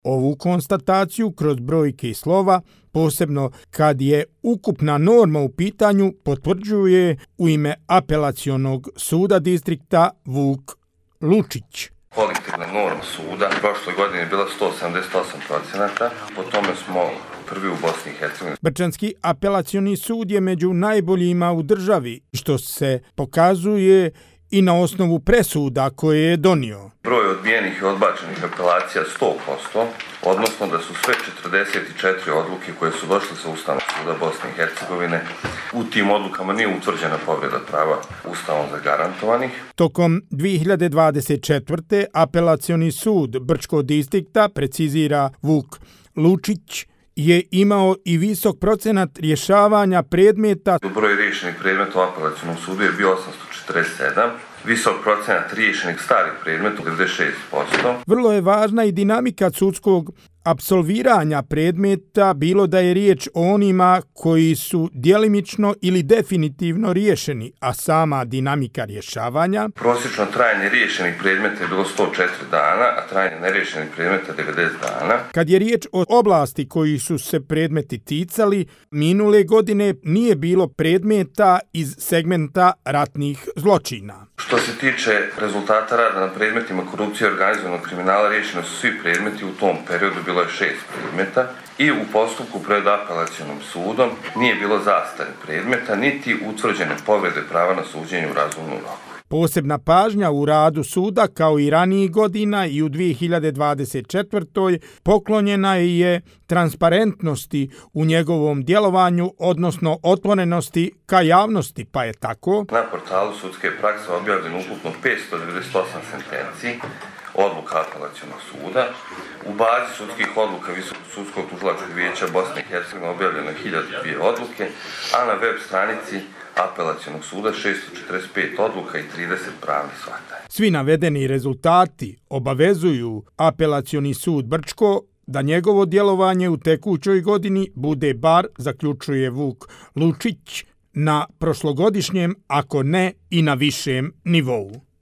Ovu konstataciju kroz brojke i slova, posebno kad je ukupna norma u pitanju, potvrđuje u ime Apelacionog suda distrikta Vuk Lučić. Kolektivna norma suda prošle godine je bila 178%, po tome smo prvi u Bosni i Hercegovini. Brčanski apelacioni sud je među najboljima u državi, što se pokazuje i na osnovu presuda koje je donio. Broj odbijenih i odbačenih apelacija 100%, odnosno da su sve 44 odluke koje su došle sa Ustavnog suda Bosne i Hercegovine, u tim odlukama nije utvrđena povreda prava Ustavom zagarantovanih. Tokom 2024. apelacioni sud Brčkog distrikta, precizira Vuk Lučić, je imao i visok procenat rješavanja predmeta. Broj riješenih predmeta u apelacionom sudu je bio 847, visok procenat riješenih starih predmeta 96%. Vrlo je važna i dinamika sudskog apsolviranja predmeta, bilo da je riječ o onima koji su djelimično ili definitivno riješeni, a sama dinamika rješavanja. Prosječno trajanje riješenih predmeta je bilo 104 dana, a trajanje neriješenih predmeta 90 dana. Kad je riječ o oblasti koji su se predmeti ticali, minule godine nije bilo predmeta iz segmenta ratnih zločina. Što se tiče rezultata rada na predmetima korupcije i organizovanog kriminala, riješeni su svi predmeti u tom periodu, bilo je 6 predmeta i u postupku pred apelacionom sudom nije bilo zastare predmeta, niti utvrđene povrede prava na suđenje u razumnom roku. Posebna pažnja u radu suda, kao i ranijih godina i u 2024. poklonjena je transparentnosti u njegovom djelovanju, odnosno otvorenosti ka javnosti, pa je tako. Na portalu sudske prakse objavljeno ukupno 598 sentenci odluka apelacionog suda. U bazi sudskih odluka Visokog sudskog tužilačkog vijeća Bosne i Hercegovine objavljeno je 1002 odluke, a na web stranici apelacionog suda 645 odluka i 30 pravnih shvatanja. Svi navedeni rezultati obavezuju apelacioni sud Brčko da njegovo djelovanje u tekućoj godini bude bar, zaključuje Vuk Lučić, na prošlogodišnjem, ako ne i na višem nivou.